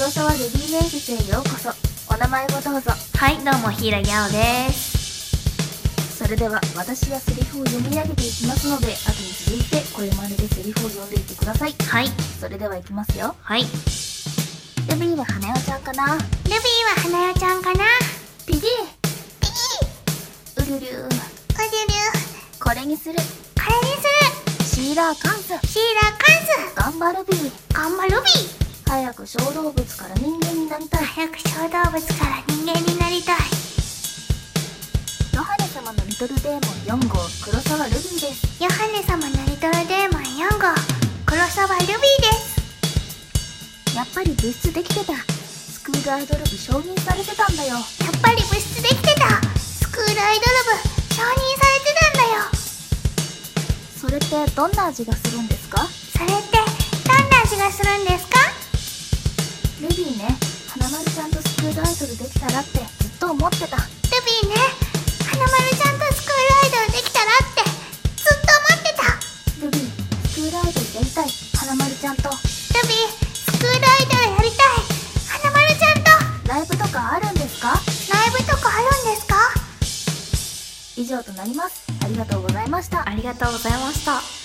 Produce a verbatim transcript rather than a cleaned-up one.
黒沢ルビー面接へようこそ。お名前をどうぞ。 はい、どうも平ギャオです。 それでは私がセリフを読み上げていきますので、後に続いて声真似でセリフを読んでいってください。 はい。 それではいきますよ。 はい。ルルビーは花代ちゃんかな。 ビーは花代ちゃんかな。 ピギーピギーウリュリューうりゅりゅこれにする。 これにする。 シーラーカンスシーラーカンス頑張るビー頑張るビー早く小動物から人間になりたい。 早く小動物から人間になりたい。 ヨハネ様のリトルデーモンよん号黒沢ルビーです。 ヨハネ様のリトルデーモンよん号黒沢ルビーです。 やっぱり物質できてた。スクールアイドル部承認されてたんだよ。 やっぱり物質できてた。スクールアイドル部承認されてたんだよ。 それってどんな味がするんですか？ それってどんな味がするんですか？ ルビーね、花丸ちゃんとスクールアイドルできたらってずっと思ってた。 ルビーね、花丸ちゃんとスクールアイドルできたらってずっと思ってた。 ルビー、スクールアイドルやりたい。花丸ちゃんと。 ルビー、スクールアイドルやりたい。花丸ちゃんと。 ライブとかあるんですか？ ライブとかあるんですか？ 以上となります。ありがとうございました。 ありがとうございました。